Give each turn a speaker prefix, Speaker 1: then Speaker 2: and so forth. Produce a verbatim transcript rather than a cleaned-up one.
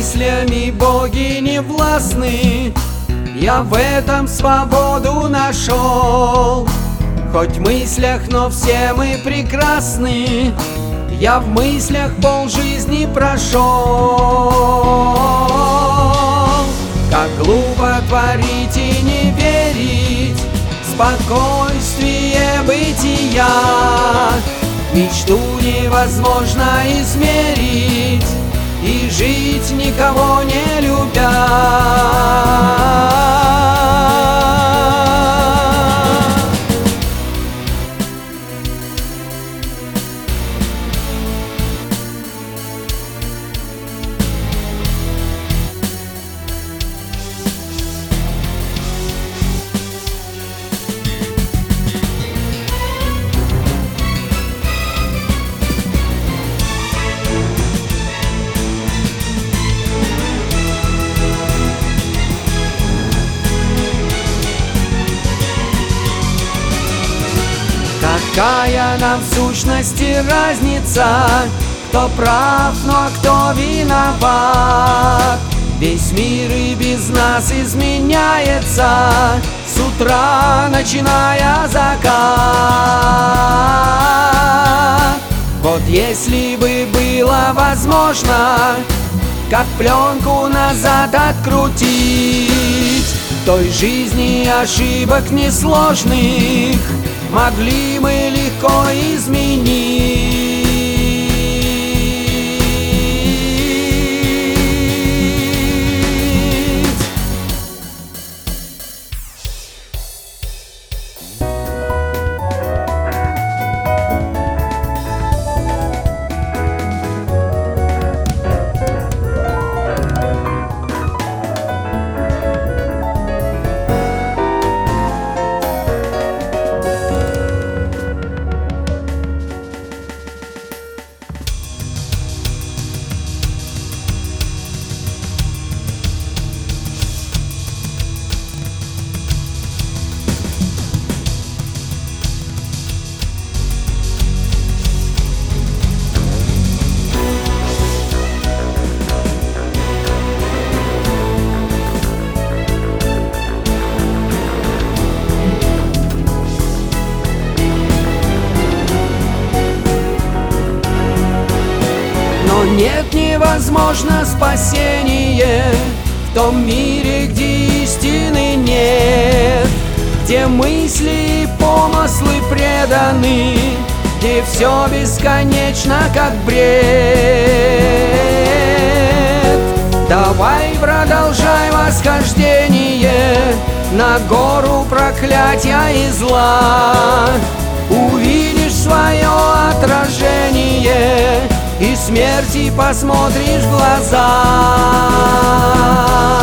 Speaker 1: мыслями боги не властны. Я в этом свободу нашел. Хоть в мыслях, но все мы прекрасны. Я в мыслях полжизни прошел. Как глупо творить и не верить, спокойствие бытия. Мечту невозможно измерить и жить, никого не любя. Какая нам в сущности разница, кто прав, ну а кто виноват? Весь мир и без нас изменяется, с утра начиная закат. Вот если бы было возможно, как пленку назад открутить, той жизни ошибок несложных могли мы легко изменить. Но нет, невозможно спасение в том мире, где истины нет, где мысли и помыслы преданы, где все бесконечно, как бред. Давай продолжай восхождение на гору проклятия и зла. Увидишь свое отражение и смерти посмотришь в глаза.